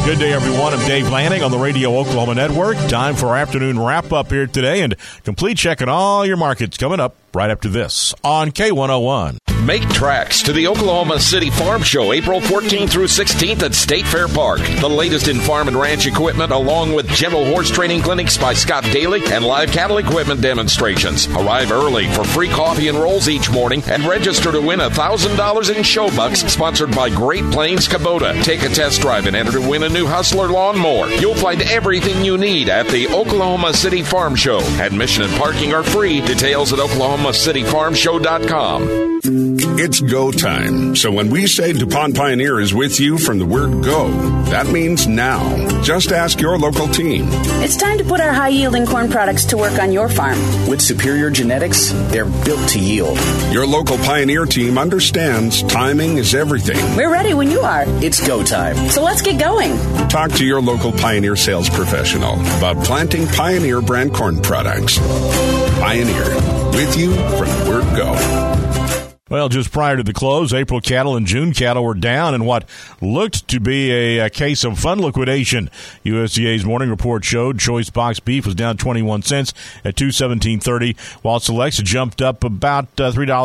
Good day, everyone. I'm Dave Lanning on the Radio Oklahoma Network. Time for our afternoon wrap-up here today, and complete check on all your markets coming up right after this on K101. Make tracks to the Oklahoma City Farm Show, April 14th through 16th at State Fair Park. The latest in farm and ranch equipment, along with gentle horse training clinics by Scott Daly and live cattle equipment demonstrations. Arrive early for free coffee and rolls each morning and register to win $1,000 in show bucks, sponsored by Great Plains Kubota. Take a test drive and enter to win a new Hustler lawnmower. You'll find everything you need at the Oklahoma City Farm Show. Admission and parking are free. Details at oklahomacityfarmshow.com. It's go time. So when we say DuPont Pioneer is with you from the word go, that means now. Just ask your local team. It's time to put our high-yielding corn products to work on your farm. With superior genetics, they're built to yield. Your local Pioneer team understands timing is everything. We're ready when you are. It's go time. So let's get going. Talk to your local Pioneer sales professional about planting Pioneer brand corn products. Pioneer, with you from the word go. Well, just prior to the close, April cattle and June cattle were down in what looked to be a case of fund liquidation. USDA's morning report showed choice box beef was down 21 cents at $217.30, while selects jumped up about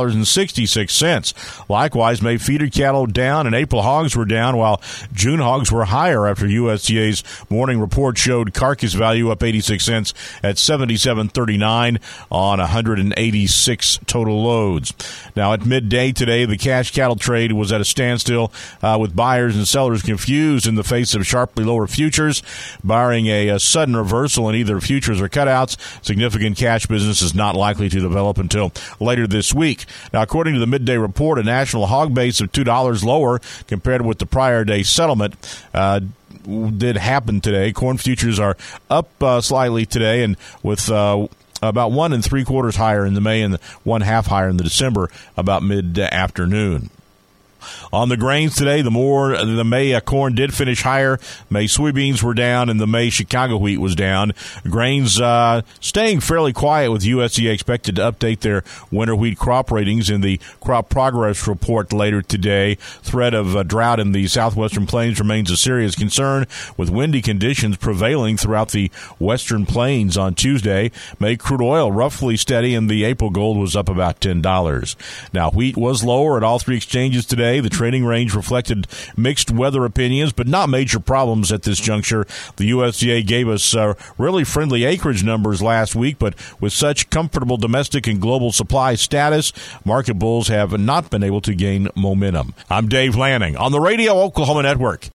$3.66. Likewise, May feeder cattle down and April hogs were down, while June hogs were higher after USDA's morning report showed carcass value up 86 cents at $77.39 on 186 total loads. Now, at midday today, the cash cattle trade was at a standstill with buyers and sellers confused in the face of sharply lower futures. Barring a sudden reversal in either futures or cutouts, significant cash business is not likely to develop until later this week. Now, according to the midday report, a national hog base of $2 lower compared with the prior day settlement did happen today. Corn futures are up slightly today, and with about 1 3/4 higher in the May and 1/2 higher in the December about mid-afternoon. On the grains today, the May corn did finish higher. May soybeans were down, and the May Chicago wheat was down. Grains staying fairly quiet, with USDA expected to update their winter wheat crop ratings in the crop progress report later today. Threat of drought in the southwestern plains remains a serious concern, with windy conditions prevailing throughout the western plains on Tuesday. May crude oil roughly steady, and the April gold was up about $10. Now, wheat was lower at all three exchanges today. The trading range reflected mixed weather opinions, but not major problems at this juncture. The USDA gave us really friendly acreage numbers last week, but with such comfortable domestic and global supply status, market bulls have not been able to gain momentum. I'm Dave Lanning on the Radio Oklahoma Network.